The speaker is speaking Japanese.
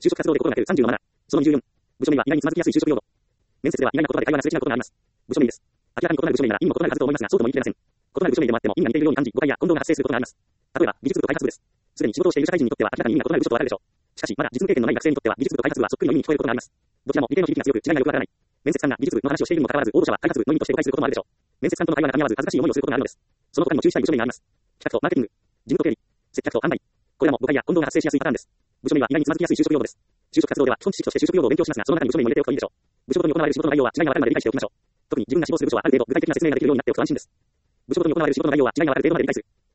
就職活動で心がける30のマナー。その24。部署名は意外につまずきやすい就職用語。面接では意外な言葉で会話がすれ違うことがあります。部署名です。明らかに異なる部署名なら意味も異なるはずと思いますが、そうとも言い切れません。異なる部署名でもあっても意味が似ているように感じ、誤解や混同が発生することがあります。例えば、技術部と開発部です。すでに仕事をしている社会人にとっては明らかに意味が異なる部署とわかるでしょう。しかし、まだ実務経験のない学生にとっては、技術部と開発部はそっくりの意味に聞こえることがあります。どちらも理系の響きが強く、違いがよくわからない。面接官が技術部の話をしているにもかかわらず、応募者は開発部の意味として誤解することもあるでしょう。面接官との会話が噛み合わず、恥ずかしい思いをすることがあるのです。その他にも注意したい部署名があります。企画とマーケティング、事務と経理、接客と販売。これらも誤解や混同が発生しやすいパターンです。部署名は意外につまずきやすい就職用語です。就職活動では基本知識として就職用語を勉強しますが、その中に部署名も入れておくといいでしょう。部署ごとに行われる仕事の内容は違いが分かるまで理解しておきましょう。特に自分が志望する部署はある程度具体的な説明ができるようになっておくと安心です。部署ごとに行われる仕事の内容は違いが分かる程度まで理解する。